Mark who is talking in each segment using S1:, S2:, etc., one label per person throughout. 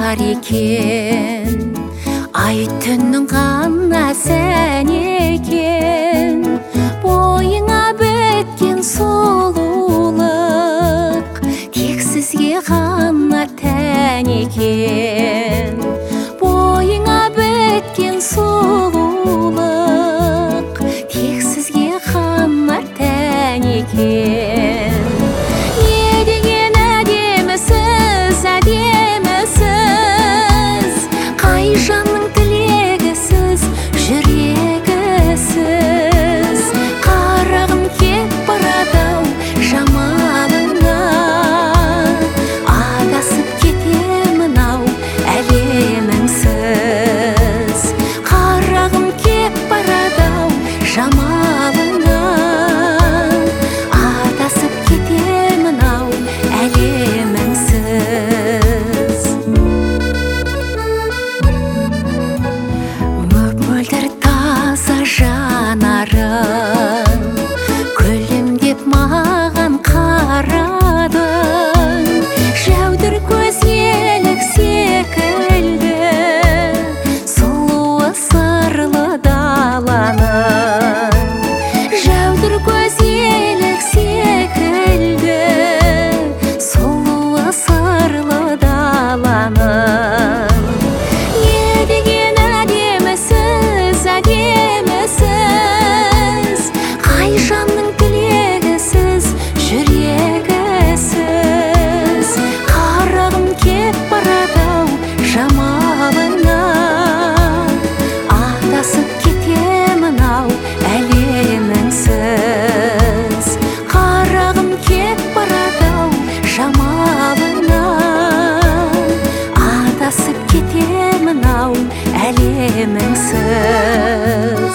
S1: бар екен, ай түннің ғана сән екен. Бойыңа біткен сұлулық тек сізге ғана тән екен. Бойыңа біткен сұлулық тек сізге ғана тән екен. Жанның тілегісіз, жүрегісіз, қарағым кеп барады-ау жамалыңа. Адасып кетемін-ау әлеміңсіз, қарағым кеп барады-ау жамалыңа. Адасып кетемін-ау әлеміңсіз. Мөлдір таза жанарың күлімдеп маған қарадың. Жәудір көз елік секілді сұлуы сырлы даланың. Жәудір көз елік секілді сұлуы сырлы даланың. Қай жанның тілегісіз, жүрегісіз, қарағым кеп барады-ау жамалыңа. Адасып кетемін-ау әлеміңсіз, қарағым кеп барады-ау жамалыңа. Адасып кетемін-ау әлеміңсіз.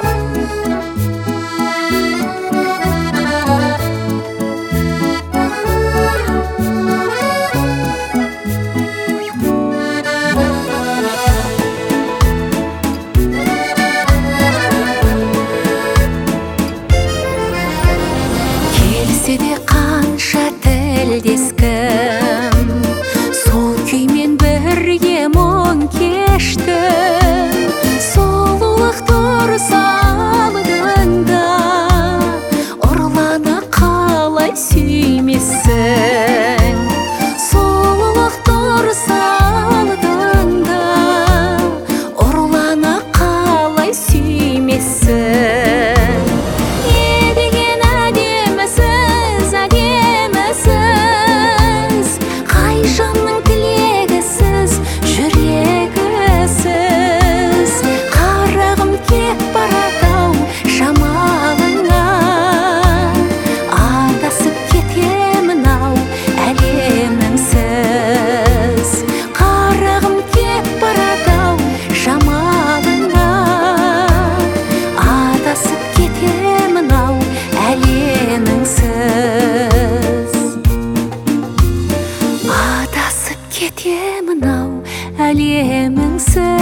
S1: Келсе де қанша тілдес кім, сол күймен бірге мұң кештім. Сұлулық тұрса алдыңда, ұрлана қалай сүймессің. Сұлулық тұрса алдыңда, ұрлана қалай сүймессің. Жанның тілегісіз, жүрегісіз, қарағым кеп барады-ау жамалыңа. Адасып кетемін-ау әлеміңсіз, қарағым кеп барады-ау жамалыңа. Адасып кетемін-ау әлеміңсіз. Адасып кетемін-ау әлеміңсіз.